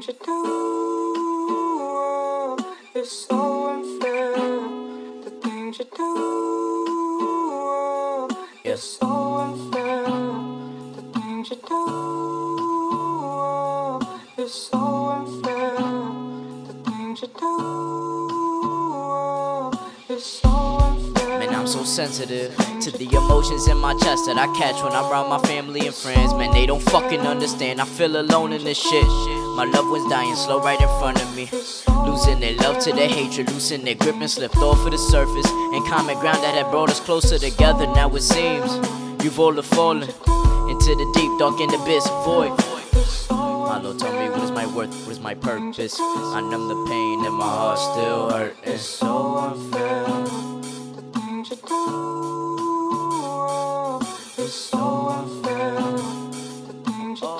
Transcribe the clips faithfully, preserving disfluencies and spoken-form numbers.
things you do is so unfair. The things you do is so unfair. The things you do is so unfair. The things you do is so unfair. Man, I'm so sensitive to the emotions in my chest that I catch when I'm around my family and friends. Man, they don't fucking understand, I feel alone in this shit. My loved ones dying slow right in front of me, losing their love to their hatred, losing their grip and slipped off of the surface. And common ground that had brought us closer together, now it seems you've all have fallen into the deep, dark, and abyss void. My Lord told me, what is my worth, what is my purpose? I numb the pain and my heart still hurt. It's so unfair. The things you do is so unfair. The things you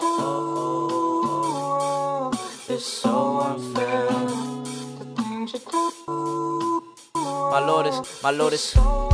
do is so unfair. The things you do. My Lord is, my Lord is